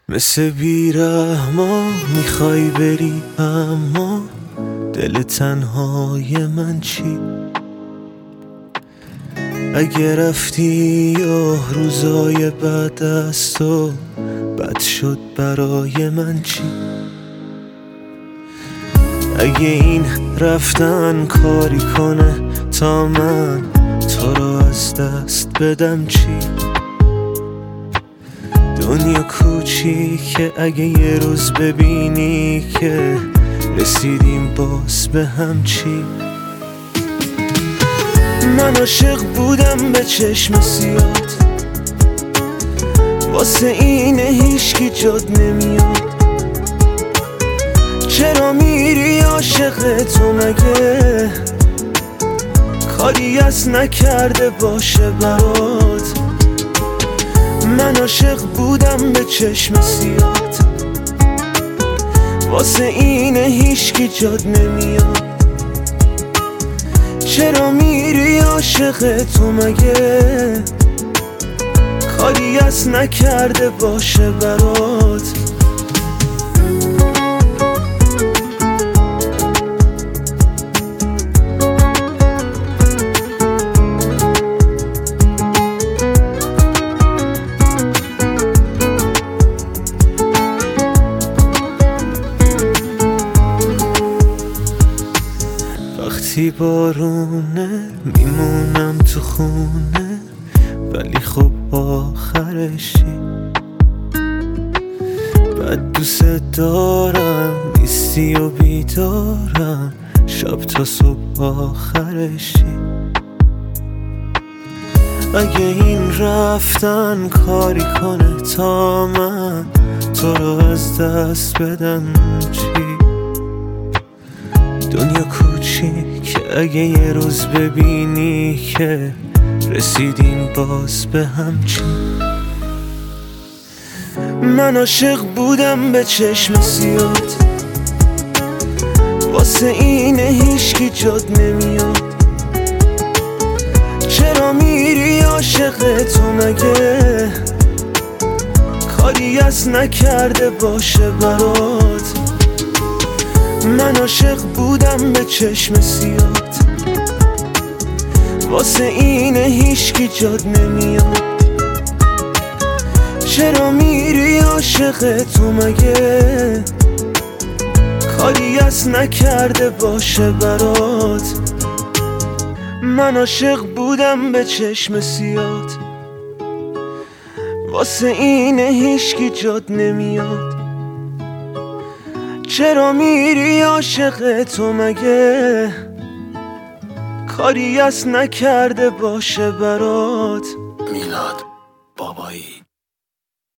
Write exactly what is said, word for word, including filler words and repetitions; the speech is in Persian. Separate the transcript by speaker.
Speaker 1: مثل بیرحما میخوای بری، اما دل تنهای من چی؟ اگه رفتی یا روزای بعد از تو بد شد برای من چی؟ اگه این رفتن کاری کنه تا من تو رو از دست بدم چی؟ دنیا کوچیکه، اگه یه روز ببینی که رسیدیم باز به هم چی؟ من عاشق بودم به چشم سیاد، واسه اینه هیچکی جاد نمیاد. چرا میری عاشق تو؟ مگه کاری از نکرده باشه برات؟ من عاشق بودم به چشم سیاد، واسه اینه هیچکی جاد نمیاد. چرا میری عاشق تو؟ مگه کاری از نکرده باشه برات؟ وقتی بارونه میمونم تو خونه، ولی خب آخرشی. بعد دوست دارم نیستی و بیدارم، شب تا صبح آخرشی. اگه این رفتن کاری کنه تا من تو رو از دست بدم چی؟ دنیا کوچیک، اگه یه روز ببینی که رسیدیم باز به هم چی؟ من عاشق بودم به چشم سیاد، واسه اینه هیچکی جاد نمیاد. چرا میری عاشق تو؟ مگه کاری از نکرده باشه برات؟ من عاشق بودم به چشم سیاد، واسه اینه هیچکی جاد نمیاد. چرا میری عاشق تو؟ مگه کاری از نکرده باشه برات؟ من عاشق بودم به چشم سیاد، واسه اینه هیچکی جاد نمیاد. چرا میری عاشق تو؟ مگه کاری از نکرده باشه برات؟
Speaker 2: میلاد بابایی.